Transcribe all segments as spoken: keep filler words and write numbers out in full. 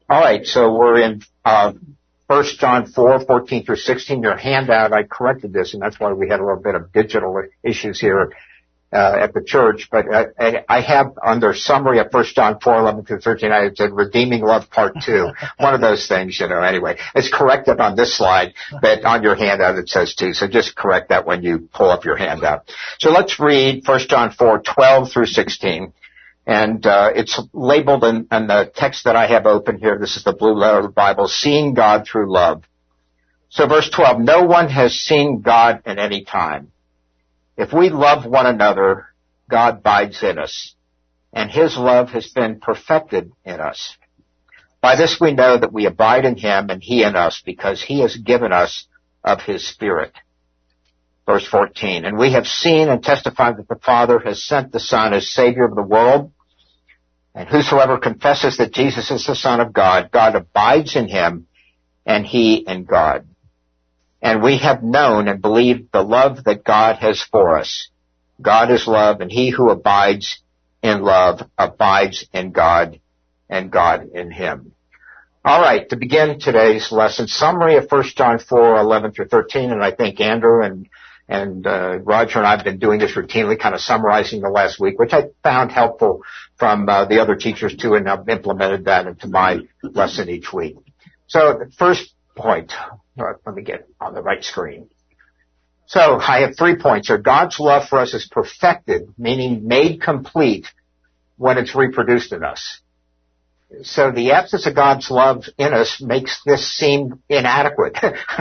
All right, so we're in uh First John four, fourteen through sixteen. Your handout, I corrected this, and that's why we had a little bit of digital issues here uh at the church. But I, I have under summary of First John four, eleven through thirteen, I said redeeming love part two. One of those things, you know. Anyway, it's corrected on this slide, but on your handout it says two. So just correct that when you pull up your handout. So let's read First John four, twelve through sixteen. And uh it's labeled in, in the text that I have open here. This is the blue letter of the Bible, seeing God through love. So verse twelve, no one has seen God at any time. If we love one another, God abides in us, and his love has been perfected in us. By this we know that we abide in him and he in us, because he has given us of his Spirit. Verse fourteen, and we have seen and testified that the Father has sent the Son as Savior of the world. And whosoever confesses that Jesus is the Son of God, God abides in him, and he in God. And we have known and believed the love that God has for us. God is love, and he who abides in love abides in God, and God in him. All right, to begin today's lesson, summary of First John four, eleven through thirteen, and I think Andrew and And uh, Roger and I have been doing this routinely, kind of summarizing the last week, which I found helpful from uh, the other teachers too, and I've implemented that into my lesson each week. So the first point, uh, let me get on the right screen. So I have three points here. God's love for us is perfected, meaning made complete when it's reproduced in us. So the absence of God's love in us makes this seem inadequate.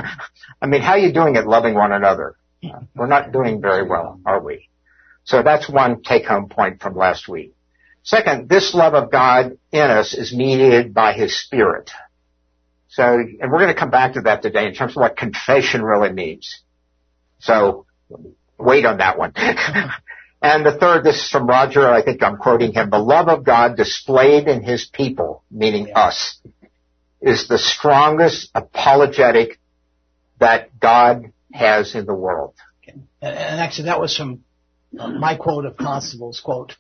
I mean, how are you doing at loving one another? We're not doing very well, are we? So that's one take-home point from last week. Second, this love of God in us is mediated by his Spirit. So, and we're going to come back to that today in terms of what confession really means. So, wait on that one. And the third, this is from Roger, I think I'm quoting him, the love of God displayed in his people, meaning us, is the strongest apologetic that God has in the world. Okay. And actually that was from uh, my quote of Constable's quote.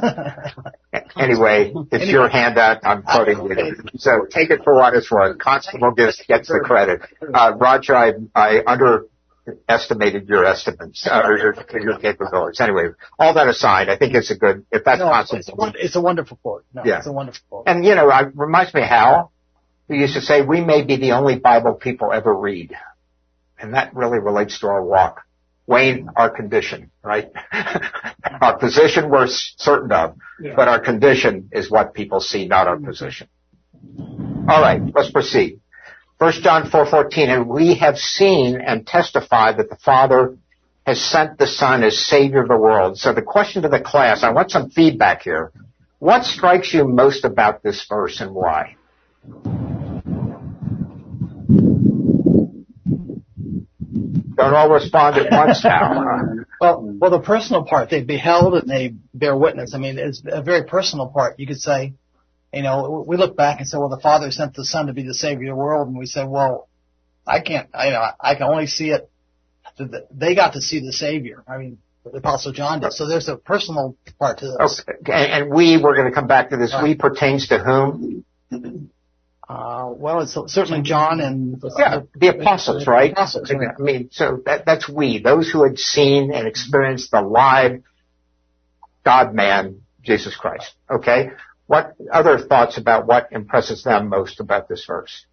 Anyway, it's anyway. Your handout. I'm quoting okay. you. So take it for what it's worth. Constable gets, gets the credit. Uh, Roger, I, I underestimated your estimates, uh, or your, your capabilities. Anyway, all that aside, I think it's a good, if that's no, Constable. It's a, wonder, it's a wonderful quote. No, yeah. It's a wonderful quote. And you know, it reminds me of Hal, who used to say, we may be the only Bible people ever read. And that really relates to our walk. Wayne, our condition, right? Our position we're certain of, yeah. But our condition is what people see, not our position. All right, let's proceed. First John four fourteen, and we have seen and testified that the Father has sent the Son as Savior of the world. So the question to the class, I want some feedback here. What strikes you most about this verse and why? Don't all respond at once now. Well, well, the personal part, they beheld and they bear witness. I mean, it's a very personal part. You could say, you know, we look back and say, well, the Father sent the Son to be the Savior of the world. And we say, well, I can't, I, you know, I can only see it. They got to see the Savior. I mean, the Apostle John did. So there's a personal part to this. Okay. And we, we're going to come back to this. Right. We pertains to whom? Uh, well, it's certainly John and uh, yeah, the apostles, right? The apostles, I mean, so that, that's we, those who had seen and experienced the live God-man, Jesus Christ. Okay? What other thoughts about what impresses them most about this verse?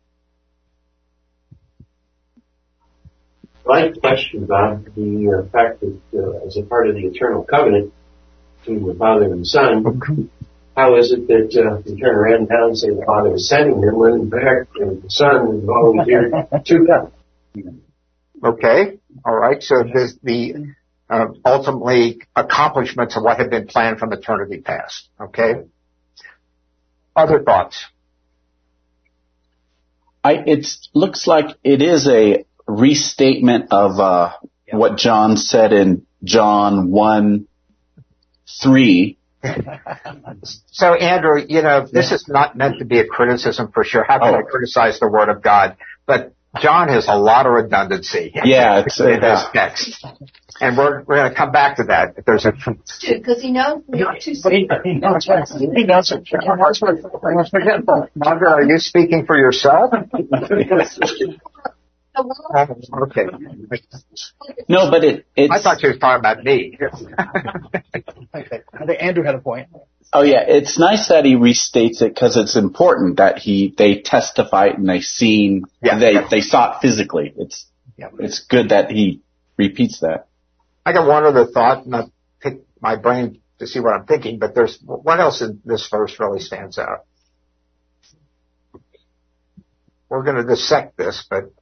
My question about the uh, fact that uh, as a part of the eternal covenant between the Father and the Son, okay. How is it that uh, you turn around now and say the Father is sending them when in fact the Son is always here to come? Okay, all right. So there's the uh, ultimately accomplishments of what had been planned from eternity past. Okay. Other thoughts? I, it looks like it is a restatement of uh, yeah. what John said in John one three. So, Andrew, you know, this is not meant to be a criticism for sure. How can oh. I criticize the Word of God? But John has a lot of redundancy. Yeah, it's, in uh, this text. And we're, we're going to come back to that. If there's a, because he knows not to But he, he knows what he knows what John's forgetful. Margaret, are you speaking for yourself? Okay. no, but it, it's, I thought you were talking about me. I think Andrew had a point. oh yeah, it's nice that he restates it because it's important that he, they testified and they seen, Yeah. they, they saw it physically. It's, Yeah. it's good that he repeats that. I got one other thought, and I pick my brain to see what I'm thinking, but there's, what else in this verse really stands out? We're going to dissect this, but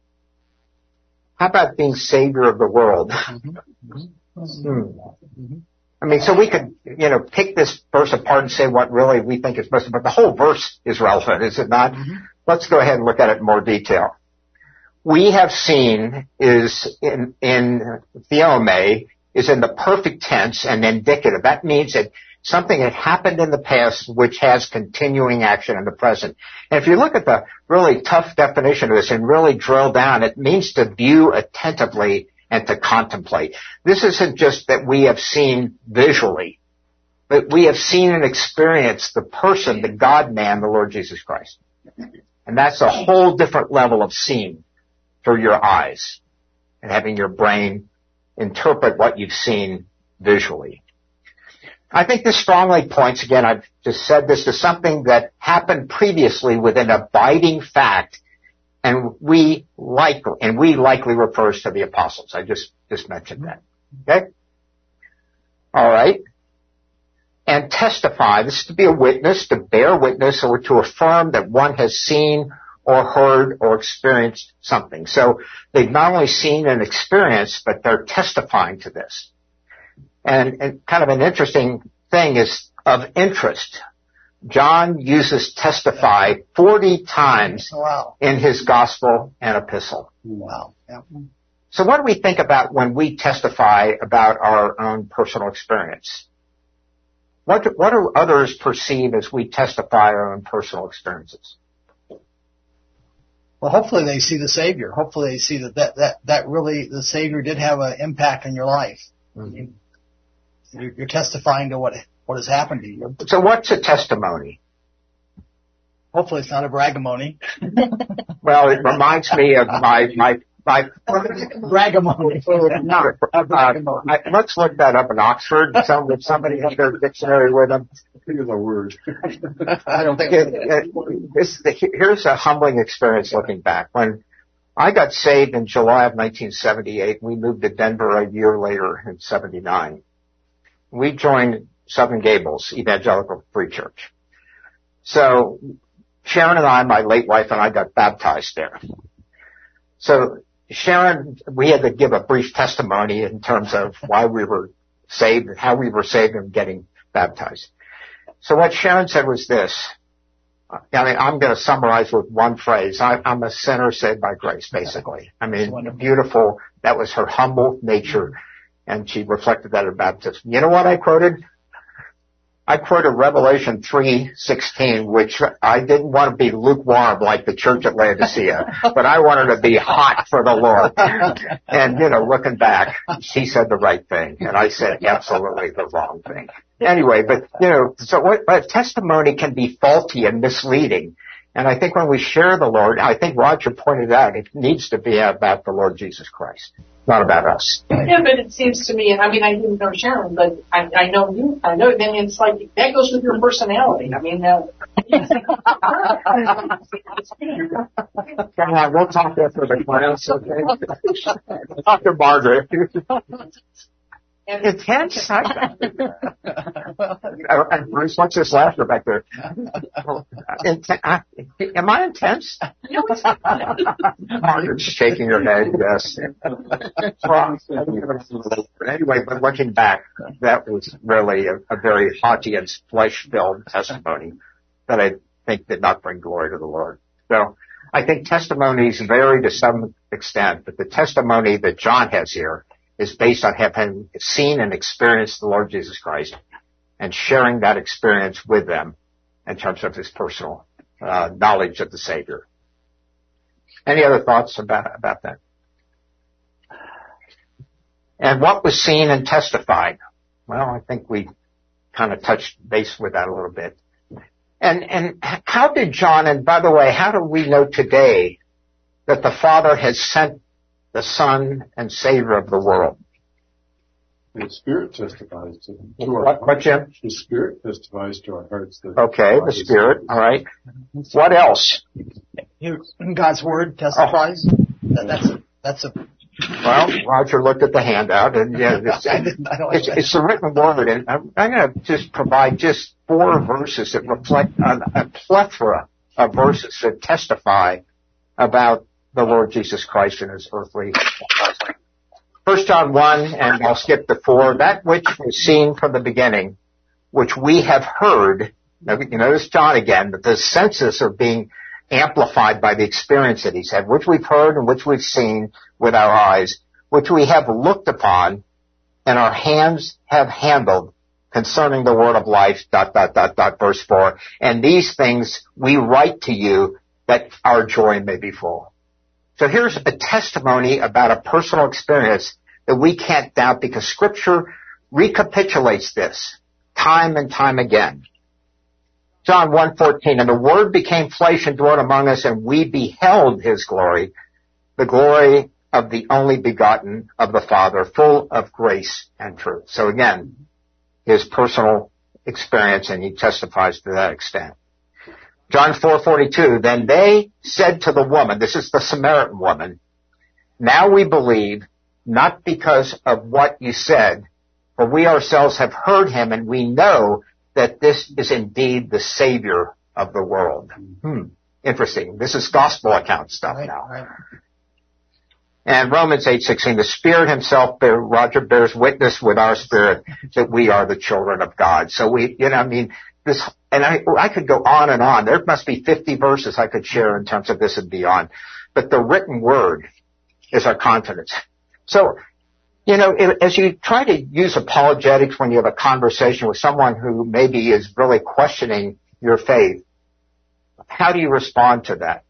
how about being Savior of the world? Mm-hmm. Hmm. I mean, so we could, you know, pick this verse apart and say what really we think is most, but the whole verse is relevant, is it not? Mm-hmm. Let's go ahead and look at it in more detail. We have seen is in, in theome is in the perfect tense and indicative. That means that something had happened in the past which has continuing action in the present. And if you look at the really tough definition of this and really drill down, it means to view attentively and to contemplate. This isn't just that we have seen visually, but we have seen and experienced the person, the God-man, the Lord Jesus Christ. And that's a whole different level of seeing through your eyes and having your brain interpret what you've seen visually. I think this strongly points, again, I've just said this, to something that happened previously with an abiding fact, and we like, and we likely refers to the apostles. I just, just mentioned that. Okay? All right. And testify, this is to be a witness, to bear witness, or to affirm that one has seen or heard or experienced something. So they've not only seen and experienced, but they're testifying to this. And, and kind of an interesting thing is of interest. John uses testify forty times Wow. in his gospel and epistle. Wow. Yeah. So what do we think about when we testify about our own personal experience? What do, what do others perceive as we testify our own personal experiences? Well, hopefully they see the Savior. Hopefully they see that that, that, that really, the Savior did have an impact on your life. Mm-hmm. You're, you're testifying to what, what has happened to you. So what's a testimony? Hopefully it's not a bragamony. Well, it reminds me of my, my, my, Bragamony. no, uh, I, let's look that up in Oxford. Some, if somebody has their dictionary with them. Here's a word. I don't think It, it, this, the, here's a humbling experience looking back. When I got saved in July of nineteen seventy-eight, we moved to Denver a year later in seventy-nine. We joined Southern Gables Evangelical Free Church. So Sharon and I, my late wife and I, got baptized there. So Sharon, we had to give a brief testimony in terms of why we were saved and how we were saved and getting baptized. So what Sharon said was this. I mean, I'm going to summarize with one phrase. I, I'm a sinner saved by grace, basically. I mean, beautiful. That was her humble nature, and she reflected that in baptism. You know what I quoted? I quoted Revelation three sixteen, which I didn't want to be lukewarm like the church at Laodicea, but I wanted to be hot for the Lord. And, you know, looking back, she said the right thing, and I said absolutely the wrong thing. Anyway, but, you know, so what, but testimony can be faulty and misleading. And I think when we share the Lord, I think Roger pointed out, it needs to be about the Lord Jesus Christ, not about us. Yeah, but it seems to me, I mean, I didn't know Sharon, but I, I know you, I know, then it's like, that goes with your personality. I mean, uh, Come on, we'll talk after the class, okay? Doctor Margaret. Intense? And Bruce, what's this laughter back there? Inten- uh, am I intense? Margaret's shaking her head, yes. Anyway, but looking back, that was really a, a very haughty and flesh-filled testimony that I think did not bring glory to the Lord. So I think testimonies vary to some extent, but the testimony that John has here is based on having seen and experienced the Lord Jesus Christ and sharing that experience with them in terms of his personal uh, knowledge of the Savior. Any other thoughts about, about that? And what was seen and testified? Well, I think we kind of touched base with that a little bit. And, and how did John, and by the way, how do we know today that the Father has sent the Son and Savior of the world? The Spirit testifies to, to our what, what, Jim? The Spirit testifies to our hearts. That okay, the Spirit. All right. What else? God's Word testifies. Oh. That, that's a, that's a. Well, Roger looked at the handout, and yeah, it's, I didn't, I don't it's, it's the written word, and I'm, I'm going to just provide just four verses that reflect on a plethora of verses that testify about the Lord Jesus Christ and His earthly. First John one, and I'll skip the four. That which was seen from the beginning, which we have heard. Now, you notice John again, but the senses are being amplified by the experience that he's had, which we've heard and which we've seen with our eyes, which we have looked upon, and our hands have handled concerning the word of life, dot, dot, dot, dot, verse four. And these things we write to you that our joy may be full. So here's a testimony about a personal experience that we can't doubt because Scripture recapitulates this time and time again. John one fourteen, and the Word became flesh and dwelt among us, and we beheld His glory, the glory of the only begotten of the Father, full of grace and truth. So again, his personal experience, and he testifies to that extent. John four forty-two, then they said to the woman, this is the Samaritan woman, now we believe, not because of what you said, for we ourselves have heard him, and we know that this is indeed the Savior of the world. Hmm. Interesting. This is gospel account stuff right, now. Right. And Romans eight sixteen, the Spirit himself, bear, Roger, bears witness with our spirit that we are the children of God. So we, you know, I mean, this, and I, I could go on and on. There must be fifty verses I could share in terms of this and beyond. But the written word is our confidence. So, you know, as you try to use apologetics when you have a conversation with someone who maybe is really questioning your faith, how do you respond to that?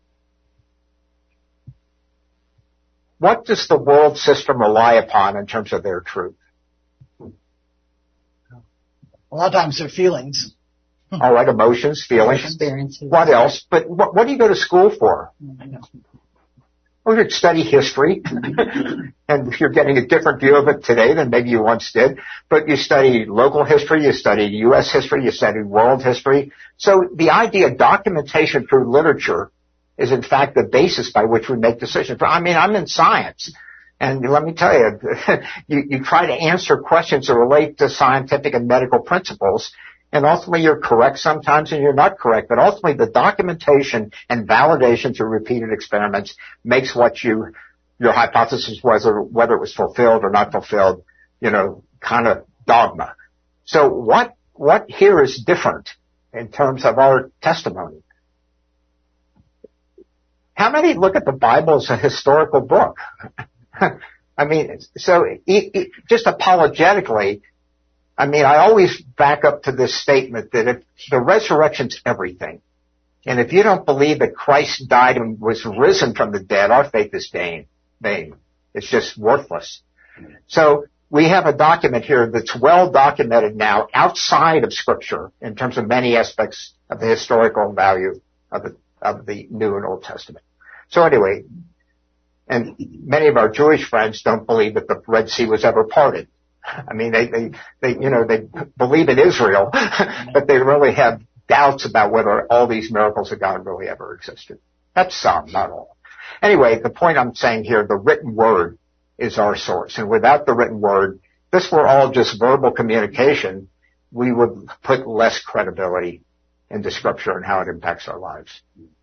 What does the world system rely upon in terms of their truth? A lot of times their feelings. All right, emotions, feelings. Experiences. What else? But what, what do you go to school for? I know. Or you'd study history, and you're getting a different view of it today than maybe you once did. But you study local history, you study U S history, you study world history. So the idea of documentation through literature is in fact the basis by which we make decisions. I mean, I'm in science, and let me tell you, you, you try to answer questions that relate to scientific and medical principles, and ultimately you're correct sometimes and you're not correct, but ultimately the documentation and validation through repeated experiments makes what you, your hypothesis was, or whether it was fulfilled or not fulfilled, you know, kind of dogma. So what, what here is different in terms of our testimony? How many look at the Bible as a historical book? I mean, so it, it, just apologetically, I mean, I always back up to this statement that if the resurrection's everything, and if you don't believe that Christ died and was risen from the dead, our faith is vain. Vain. It's just worthless. So we have a document here that's well documented now outside of Scripture in terms of many aspects of the historical value of the of the New and Old Testament. So anyway, and many of our Jewish friends don't believe that the Red Sea was ever parted. I mean, they, they, they, you know, they believe in Israel, but they really have doubts about whether all these miracles of God really ever existed. That's some, not all. Anyway, the point I'm saying here, the written word is our source. And without the written word, this were all just verbal communication, we would put less credibility into Scripture and how it impacts our lives.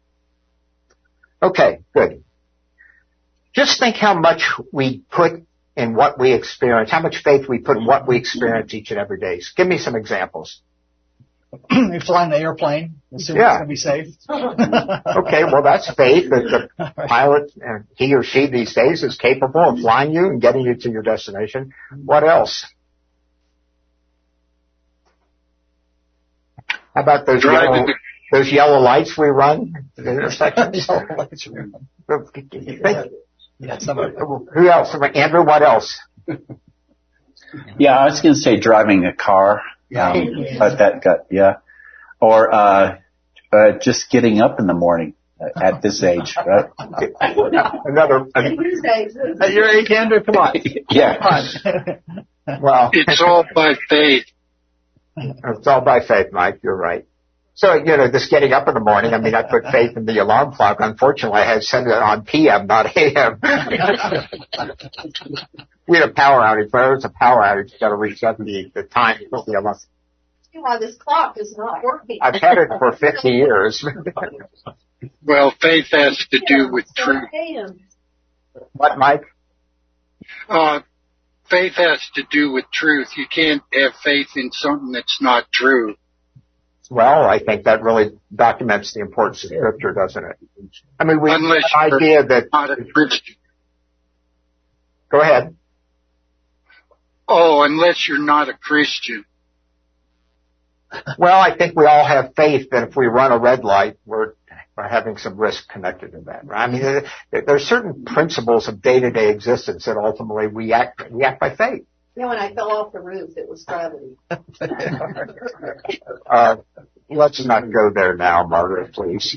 Okay, good. Just think how much we put in what we experience, how much faith we put in what we experience each and every day. Give me some examples. You fly in an airplane, assume yeah. it's going to be safe. Okay, well that's faith that the pilot, and he or she these days, is capable of flying you and getting you to your destination. What else? How about those driving yellow, to, those yellow lights we run at the intersection. Yellow lights we run. Yeah, some of it. Who else? Andrew, what else? Yeah, I was going to say driving a car. Yeah. Um, but that got, yeah. Or, uh, uh, just getting up in the morning uh, at this age, right? Another. At your age, Andrew, come on. Yeah. Come on. Well, It's all by faith. It's all by faith, Mike. You're right. So, you know, this getting up in the morning, I mean, I put faith in the alarm clock. Unfortunately, I had set it on P M, not A M. We had a power outage. Whenever it's a power outage, you got to reset the, the time. The alarm. Why this clock is not working. I've had it for fifty years. Well, faith has to do with truth. What, Mike? Uh, faith has to do with truth. You can't have faith in something that's not true. Well, I think that really documents the importance of Scripture, doesn't it? I mean, we Unless have the idea that... not a Christian. Go ahead. Oh, unless you're not a Christian. Well, I think we all have faith that if we run a red light, we're, we're having some risk connected to that. Right? I mean, there, there are certain principles of day-to-day existence that ultimately we act, we act by faith. Yeah, when I fell off the roof, it was gravity. uh, let's not go there now, Margaret, please.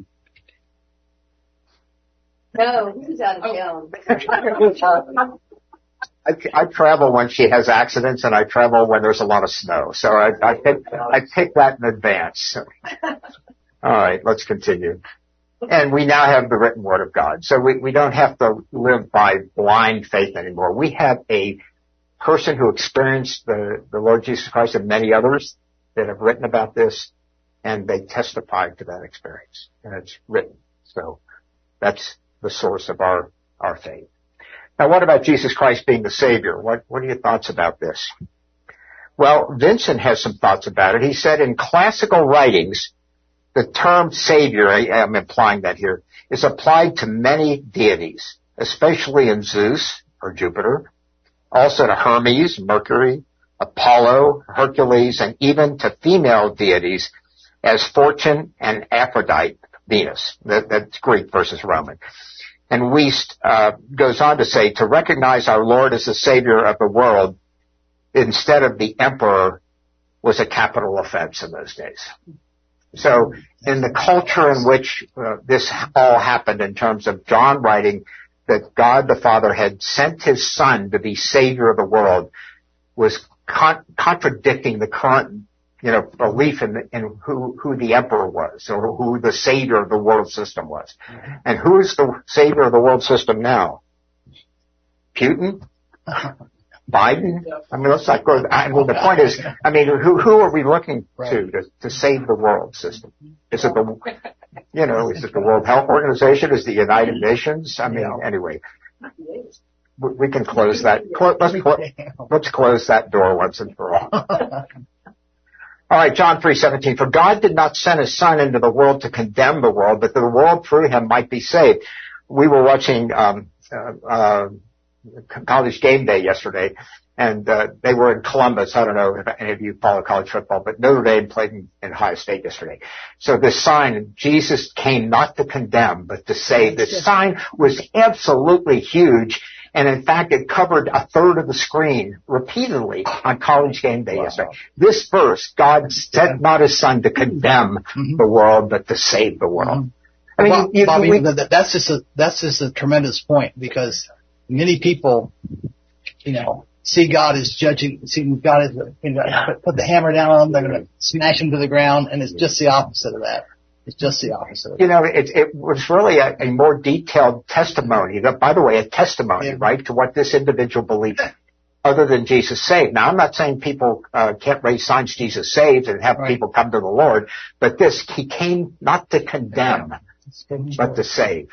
No, he's out of town. I, I travel when she has accidents, and I travel when there's a lot of snow. So I, I pick, I pick that in advance. All right, let's continue. And we now have the written word of God. So we, we don't have to live by blind faith anymore. We have a person who experienced the, the Lord Jesus Christ and many others that have written about this, and they testified to that experience. And it's written. So that's the source of our, our faith. Now, what about Jesus Christ being the Savior? What, what are your thoughts about this? Well, Vincent has some thoughts about it. He said in classical writings, the term Savior, I am implying that here, is applied to many deities, especially in Zeus or Jupiter, also to Hermes, Mercury, Apollo, Hercules, and even to female deities as Fortune and Aphrodite, Venus. That, that's Greek versus Roman. And Wiest uh, goes on to say, to recognize our Lord as the Savior of the world instead of the Emperor was a capital offense in those days. So in the culture in which uh, this all happened, in terms of John writing that God the Father had sent his Son to be Savior of the world, was con- contradicting the current, you know, belief in, in who, who the emperor was, or who the savior of the world system was. And who is the savior of the world system now? Putin? Biden? I mean, let's not go, I mean, the point is, I mean, who, who are we looking to, to, to save the world system? Is it the, you know, is it the World Health Organization? Is it the United Nations? I mean, anyway. We, we can close that, clo- let's, clo- let's close that door once and for all. All right, John three seventeen. For God did not send his Son into the world to condemn the world, but that the world through him might be saved. We were watching um, uh, uh, College Game Day yesterday, and uh, they were in Columbus. I don't know if any of you follow college football, but Notre Dame played in, in Ohio State yesterday. So this sign, Jesus came not to condemn, but to save. This sign was absolutely huge. And in fact, it covered a third of the screen repeatedly on College Game Day wow. yesterday. This verse, God sent not his Son to condemn mm-hmm. the world, but to save the world. Mm-hmm. I mean, well, you, Bobby, we, that's just a that's just a tremendous point, because many people, you know, see God as judging, see God as you know, put the hammer down on them, they're going to smash him to the ground, and it's just the opposite of that. It's just the opposite. You know, it, it was really a, a more detailed testimony. By the way, a testimony, yeah. right, to what this individual believed, other than Jesus saved. Now, I'm not saying people uh, can't raise signs Jesus saved and have right. people come to the Lord, but this, he came not to condemn, but to save.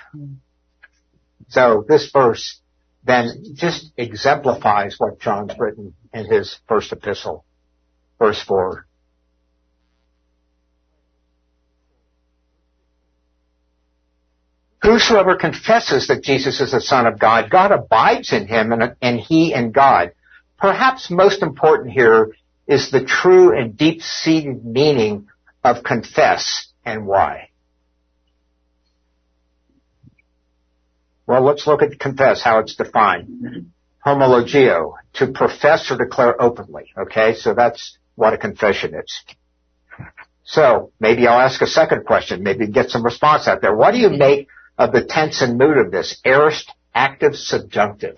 So this verse then just exemplifies what John's written in his first epistle, verse four. Whosoever confesses that Jesus is the Son of God, God abides in him and, and he in God. Perhaps most important here is the true and deep-seated meaning of confess and why? Well, let's look at confess, how it's defined. Homologio, to profess or declare openly. Okay, so that's what a confession is. So maybe I'll ask a second question, maybe get some response out there. What do you make of the tense and mood of this? Aorist, active, subjunctive.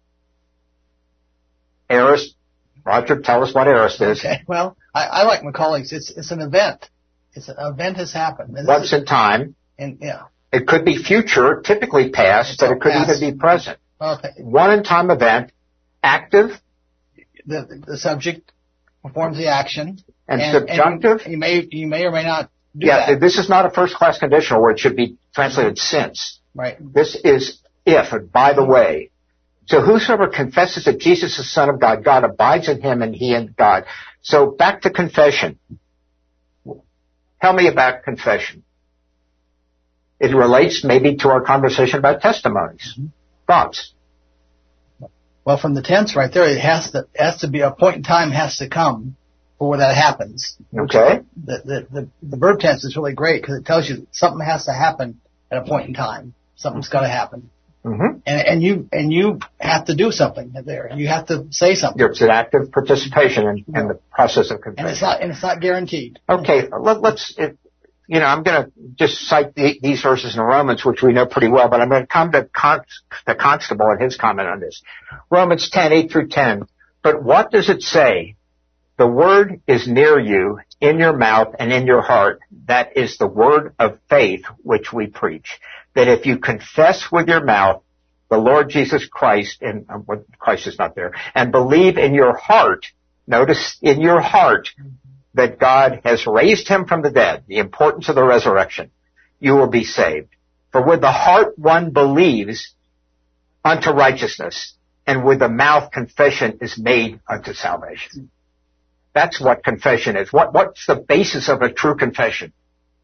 Aorist, Roger, tell us what aorist is. Okay, well, I, I like Macaulay's. It's it's an event. It's an event has happened. And Once is, in time. And yeah. It could be future, typically past, but it could past. even be present. Okay. One in time event, active. The the subject performs the action. And, and subjunctive. And you may you may or may not do yeah, that. This is not a first class conditional where it should be translated since. Right. This is if, and by the way. So whosoever confesses that Jesus is the Son of God, God abides in him and he in God. So back to confession. Tell me about confession. It relates maybe to our conversation about testimonies. Mm-hmm. Thoughts? Well, from the tense right there, it has to has to be a point in time has to come for where that happens. Okay. The the the, the verb tense is really great because it tells you something has to happen at a point in time. Something's got to happen. Mm-hmm. And, and you and you have to do something there. You have to say something. It's an active participation in, in the process of confession. And it's not and it's not guaranteed. Okay, let, let's. It, you know, I'm going to just cite the, these verses in Romans, which we know pretty well, but I'm going to come to Con, the Constable and his comment on this. Romans ten, eight through ten. But what does it say? The word is near you, in your mouth and in your heart. That is the word of faith which we preach. That if you confess with your mouth the Lord Jesus Christ, and uh, Christ is not there, and believe in your heart, notice in your heart, that God has raised him from the dead, the importance of the resurrection, you will be saved. For with the heart one believes unto righteousness, and with the mouth confession is made unto salvation. That's what confession is. What, what's the basis of a true confession?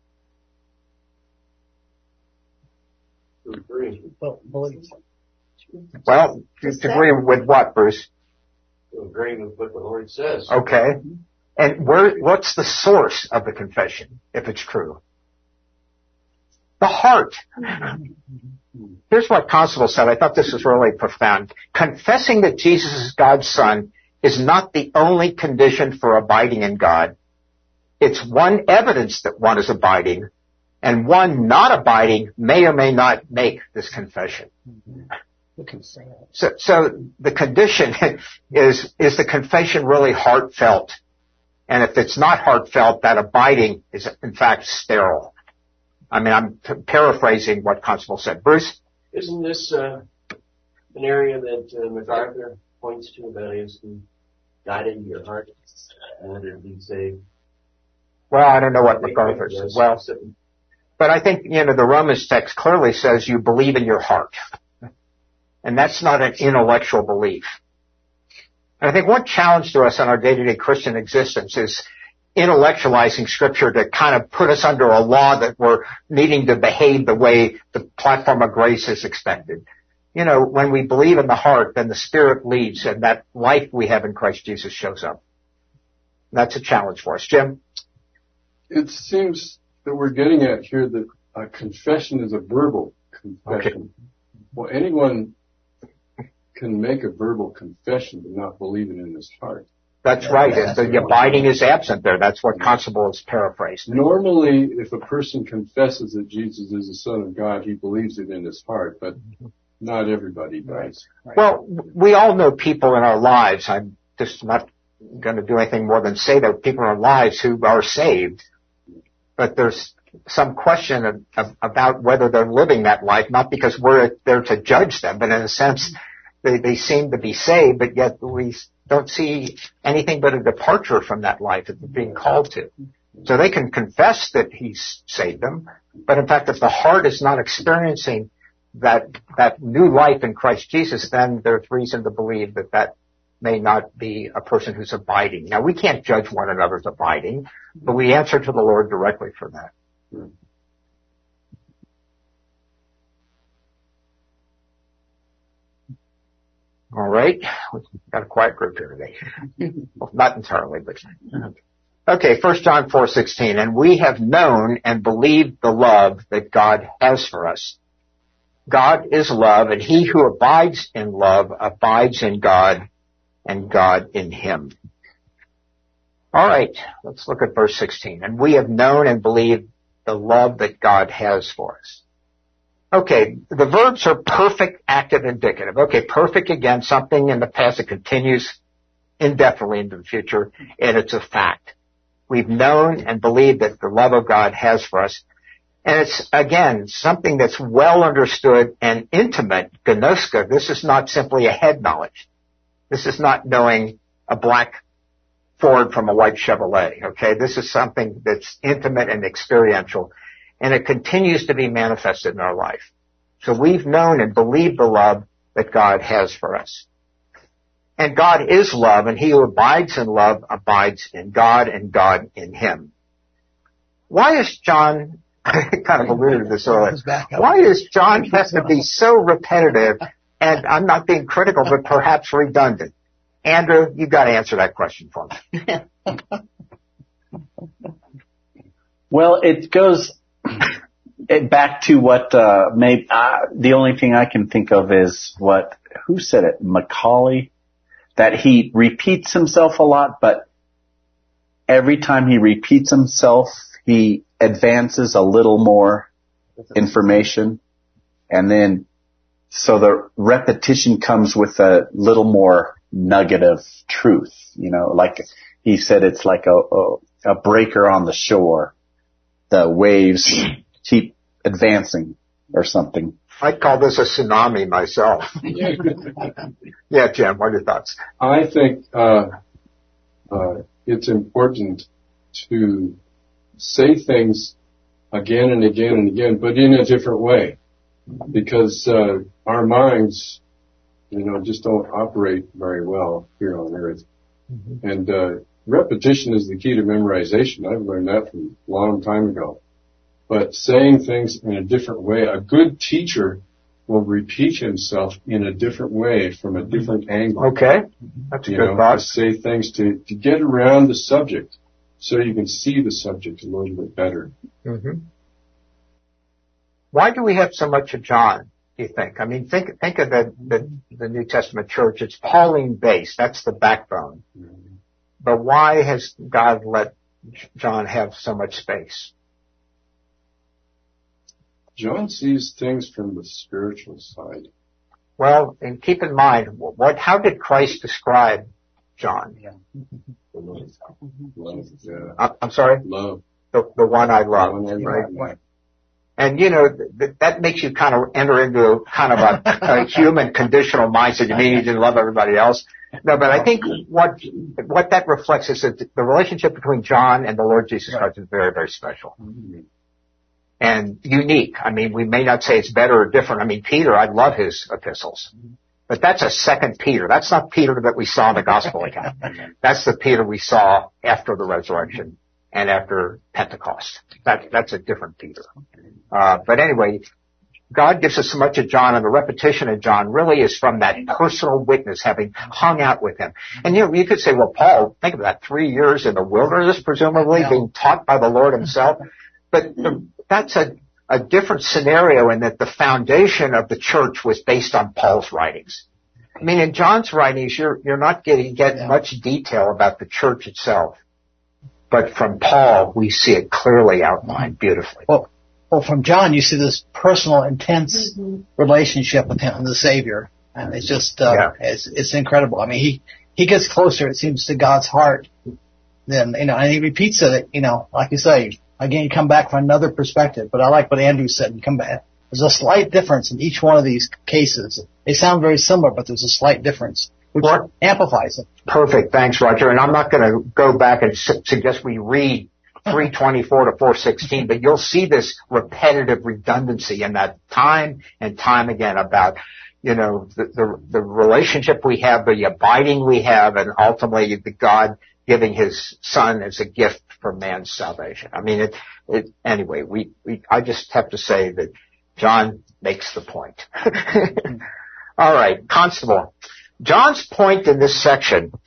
Well, believe. Well, to agree with what, Bruce? To agree with what the Lord says. Okay. And where, what's the source of the confession, if it's true? The heart. Here's what Constable said. I thought this was really profound. Confessing that Jesus is God's Son is not the only condition for abiding in God. It's one evidence that one is abiding, and one not abiding may or may not make this confession. So, so the condition is, is the confession really heartfelt? And if it's not heartfelt, that abiding is in fact sterile. I mean, I'm t- paraphrasing what Constable said. Bruce? Isn't this uh, an area that uh, MacArthur points to about is to guide into your heart in order to be saved? Well, I don't know what MacArthur says. Well, but I think, you know, the Romans text clearly says you believe in your heart. And that's not an intellectual belief. And I think one challenge to us in our day-to-day Christian existence is intellectualizing Scripture to kind of put us under a law that we're needing to behave the way the platform of grace is expected. You know, when we believe in the heart, then the Spirit leads, and that life we have in Christ Jesus shows up. That's a challenge for us. Jim? It seems that we're getting at here that a confession is a verbal confession. Okay. Well, anyone can make a verbal confession but not believe it in his heart. That's right. That's the abiding is absent there. That's what Constable is paraphrased. Normally, if a person confesses that Jesus is the Son of God, he believes it in his heart, but not everybody does. Right. Well, we all know people in our lives. I'm just not going to do anything more than say that people in our lives who are saved, but there's some question of, of, about whether they're living that life, not because we're there to judge them, but in a sense, they, they seem to be saved, but yet we don't see anything but a departure from that life that they're being called to. So they can confess that he's saved them, but in fact, if the heart is not experiencing that that new life in Christ Jesus, then there's reason to believe that that may not be a person who's abiding. Now, we can't judge one another's abiding, but we answer to the Lord directly for that. Hmm. All right. We've got a quiet group here today. Well, not entirely, but Okay, First John four sixteen, and we have known and believed the love that God has for us. God is love, and he who abides in love abides in God, and God in him. All right, let's look at verse sixteen. And we have known and believed the love that God has for us. Okay, the verbs are perfect, active, indicative. Okay, perfect, again, something in the past that continues indefinitely into the future, and it's a fact. We've known and believed that the love of God has for us. And it's, again, something that's well understood and intimate, gnoska. This is not simply a head knowledge. This is not knowing a black Ford from a white Chevrolet, okay? This is something that's intimate and experiential, and it continues to be manifested in our life. So we've known and believed the love that God has for us. And God is love, and he who abides in love abides in God, and God in him. Why is John, I kind of alluded to this earlier, why is John has to be so repetitive, and I'm not being critical, but perhaps redundant? Andrew, you've got to answer that question for me. Well, it goes it back to what uh, maybe uh, the only thing I can think of is what, who said it? Macaulay, that he repeats himself a lot, but every time he repeats himself, he advances a little more information, and then so the repetition comes with a little more nugget of truth, you know, like he said, it's like a, a, a breaker on the shore. The waves keep advancing or something. I'd call this a tsunami myself. Yeah, Jim, what are your thoughts? I think uh, uh, it's important to say things again and again and again, but in a different way, because uh, our minds, you know, just don't operate very well here on earth. Mm-hmm. And uh, repetition is the key to memorization. I've learned that from a long time ago. But saying things in a different way, a good teacher will repeat himself in a different way from a different angle. Okay, that's a you good know, thought. To say things to, to get around the subject so you can see the subject a little bit better. Mm-hmm. Why do we have so much of John, do you think? I mean, think think of the, the, the New Testament church. It's Pauline based. That's the backbone. Mm-hmm. But why has God let John have so much space? John sees things from the spiritual side. Well, and keep in mind, what, how did Christ describe John? Yeah. Love. Love, yeah. Uh, I'm sorry? Love. The, the one I love, one I right? love. And, you know, th- that makes you kind of enter into kind of a, a human conditional mindset. You mean you didn't love everybody else? No, but I think what what that reflects is that the relationship between John and the Lord Jesus Christ is very, very special. Mm-hmm. And unique. I mean, we may not say it's better or different. I mean, Peter, I love his epistles. But that's a second Peter. That's not Peter that we saw in the gospel account. That's the Peter we saw after the resurrection and after Pentecost. That, that's a different Peter. Uh, but anyway, God gives us so much of John, and the repetition of John really is from that personal witness, having hung out with him. And you know, you could say, well, Paul, think of that, three years in the wilderness, presumably, being taught by the Lord himself. But the, that's a, a different scenario in that the foundation of the church was based on Paul's writings. I mean, in John's writings, you're, you're not getting, get much detail about the church itself. But from Paul, we see it clearly outlined beautifully. Well, well, from John, you see this personal, intense mm-hmm. relationship with him, the Savior. And it's just, uh, yeah. it's, it's incredible. I mean, he, he gets closer, it seems, to God's heart than, you know, and he repeats it, you know, like you say, again, you come back from another perspective. But I like what Andrew said. You come back. There's a slight difference in each one of these cases. They sound very similar, but there's a slight difference, which what? amplifies it. Perfect. Thanks, Roger. And I'm not going to go back and su- suggest we read three twenty-four to four sixteen, but you'll see this repetitive redundancy in that time and time again about, you know, the, the, the relationship we have, the abiding we have, and ultimately the God giving his son as a gift for man's salvation. I mean, it, it, anyway, we, we, I just have to say that John makes the point. All right, Constable. John's point in this section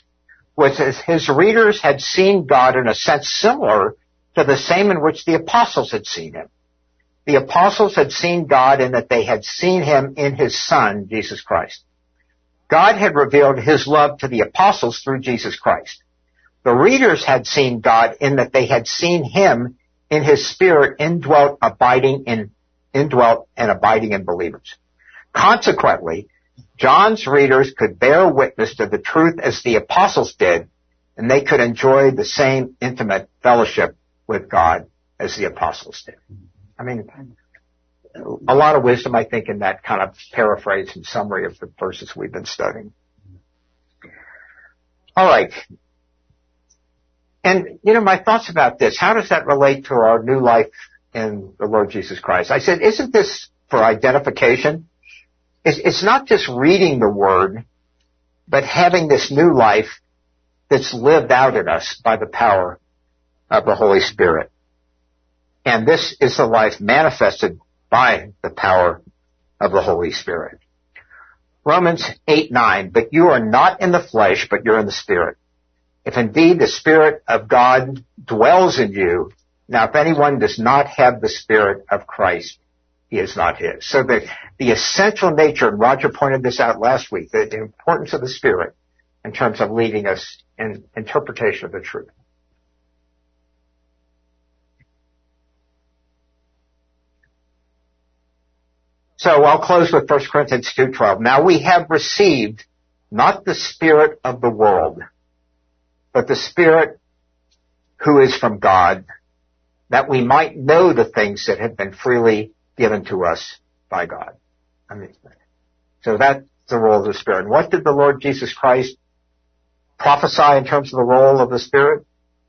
was his, his readers had seen God in a sense similar to the same in which the apostles had seen him. The apostles had seen God in that they had seen him in his Son, Jesus Christ. God had revealed his love to the apostles through Jesus Christ. The readers had seen God in that they had seen him in his Spirit indwelt, abiding in, indwelt and abiding in believers. Consequently, John's readers could bear witness to the truth as the apostles did, and they could enjoy the same intimate fellowship with God as the apostles did. I mean, a lot of wisdom, I think, in that kind of paraphrase and summary of the verses we've been studying. All right. And, you know, my thoughts about this, how does that relate to our new life in the Lord Jesus Christ? I said, isn't this for identification? It's, it's not just reading the Word, but having this new life that's lived out in us by the power of the Holy Spirit. And this is the life manifested by the power of the Holy Spirit. Romans eight nine, but you are not in the flesh, but you're in the Spirit. If indeed the Spirit of God dwells in you, now if anyone does not have the Spirit of Christ, he is not his. So the, the essential nature, and Roger pointed this out last week, the, the importance of the Spirit in terms of leading us in interpretation of the truth. So I'll close with First Corinthians two twelve. Now we have received not the spirit of the world, but the Spirit who is from God, that we might know the things that have been freely given to us by God. I mean, so that's the role of the Spirit. And what did the Lord Jesus Christ prophesy in terms of the role of the Spirit?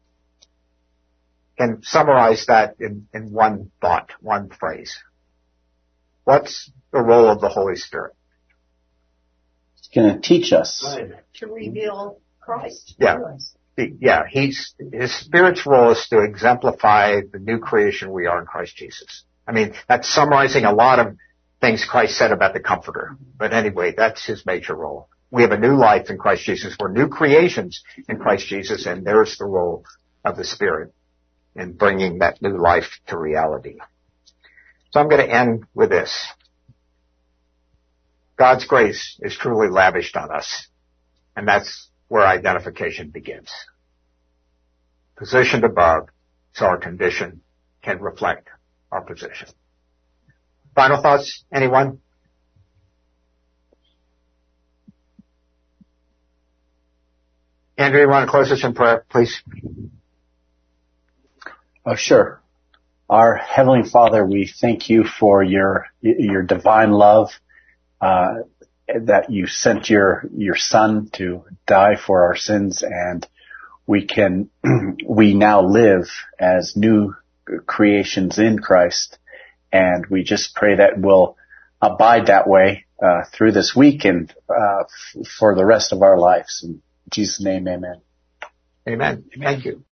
And summarize that in, in one thought, one phrase. What's the role of the Holy Spirit? It's going to teach us. To reveal Christ. Yeah. Yeah, he's, his Spirit's role is to exemplify the new creation we are in Christ Jesus. I mean, that's summarizing a lot of things Christ said about the Comforter. But anyway, that's his major role. We have a new life in Christ Jesus. We're new creations in Christ Jesus, and there's the role of the Spirit in bringing that new life to reality. So I'm going to end with this. God's grace is truly lavished on us, and that's where identification begins. Positioned above, so our condition can reflect our position. Final thoughts, anyone? Andrew, you want to close us in prayer, please? Oh, sure. Our Heavenly Father, we thank you for your your divine love, uh, that you sent your your Son to die for our sins, and we can we now live as new creations in Christ, and we just pray that we'll abide that way uh, through this week and uh, f- for the rest of our lives. In Jesus' name, amen. Amen. Thank you.